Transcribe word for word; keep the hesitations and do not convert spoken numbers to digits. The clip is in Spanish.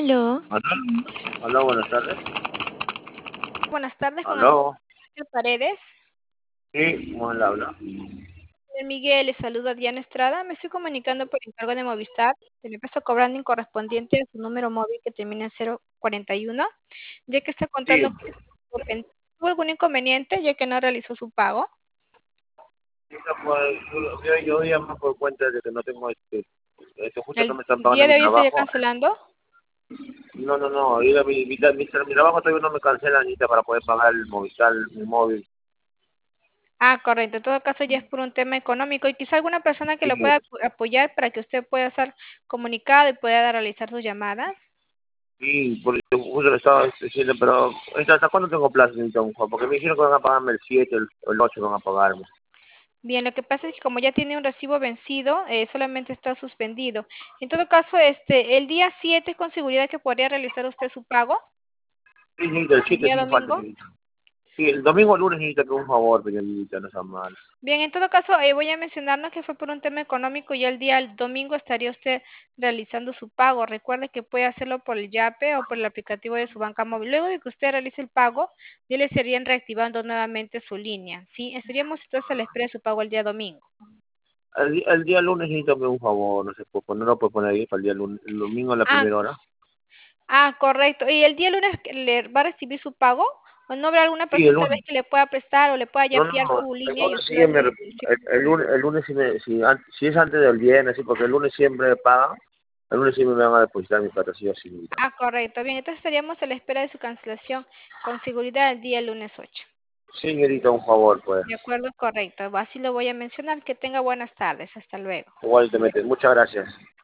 Aló. Aló, aló, buenas tardes. Buenas tardes, con el Aló, señor Paredes. sí, ¿cómo le habla? Señor Miguel, le saluda Diana Estrada. Me estoy comunicando por encargo de Movistar. Se le empezó cobrando incorrespondiente a su número móvil que termina en cero cuarenta y uno, ya que está Sí, contando con ¿tuvo algún inconveniente ya que no realizó su pago? sí, no, pues, yo, yo, yo llamo por cuenta de que no tengo este, este, justo que ¿El me están pagando día mi de hoy estaría trabajo. cancelando? No, no, no, ahorita mi, mi, mi, mi trabajo todavía no me cancela ni para poder pagar el Movistar, mi móvil. Ah, correcto. En todo caso ya es por un tema económico y quizá alguna persona que Sí, lo pueda apo- apoyar para que usted pueda estar comunicado y pueda realizar sus llamadas. sí, porque justo le estaba diciendo, pero ¿hasta hasta cuándo tengo plazo, señorita Juan? Porque me dijeron que van a pagarme el siete, el, el ocho van a pagarme. Bien, lo que pasa es que como ya tiene un recibo vencido, eh, solamente está suspendido. En todo caso, este, el día siete con seguridad que podría realizar usted su pago, Sí, señorita, el el siete día sin falta, domingo. señorita. Sí, el domingo o el lunes, señorita, que un favor, señorita, no sea mal. Bien, en todo caso, eh, voy a mencionarnos que fue por un tema económico y el día el domingo estaría usted realizando su pago. Recuerde que puede hacerlo por el YAPE o por el aplicativo de su banca móvil. Luego de que usted realice el pago, ya le estarían reactivando nuevamente su línea. Sí, estaríamos entonces a la espera de su pago el día domingo. El, di- el día lunes necesito un favor, no sé, pues, no lo puedo poner ahí para el día lunes, el domingo a la Ah, primera hora. Ah, correcto. ¿Y el día lunes que le va a recibir su pago? ¿O no habrá alguna Sí, el persona tal vez lunes. que le pueda prestar o le pueda No, no, yapear no, su el línea y lunes usted sí me, hace el, el el lunes, el lunes sí me, si, an- si es antes del viernes, sí, porque el lunes siempre pagan, el lunes sí me van a depositar mi plata, sí o sí. Mira. Ah, correcto. Bien, entonces estaríamos a la espera de su cancelación con seguridad el día lunes ocho. Señorita, un favor, pues. De acuerdo, correcto. Así lo voy a mencionar. Que tenga buenas tardes. Hasta luego. Igual te metes. Muchas gracias.